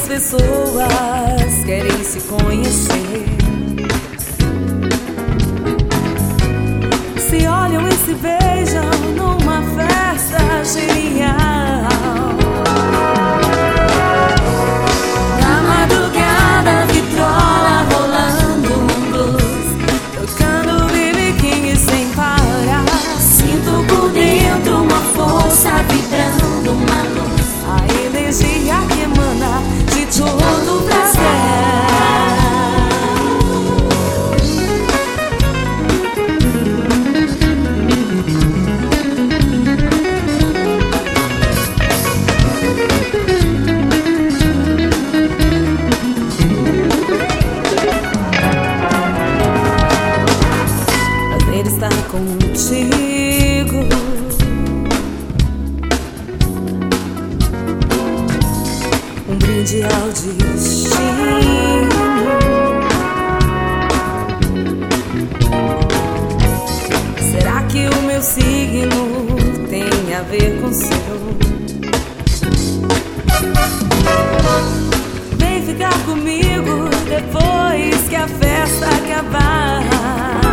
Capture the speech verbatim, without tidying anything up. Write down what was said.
pessoas querem se conhecer, se olham e se beijam numa festa genial. Na madrugada, vitrola rolando um blues, tocando B B King sem parar. Sinto por dentro uma força vibrando, uma luz, a energia que emana de todo o prazer. Prazer estar contigo, um brinde ao destino. Será que o meu signo tem a ver com o seu? Vem ficar comigo depois que a festa acabar.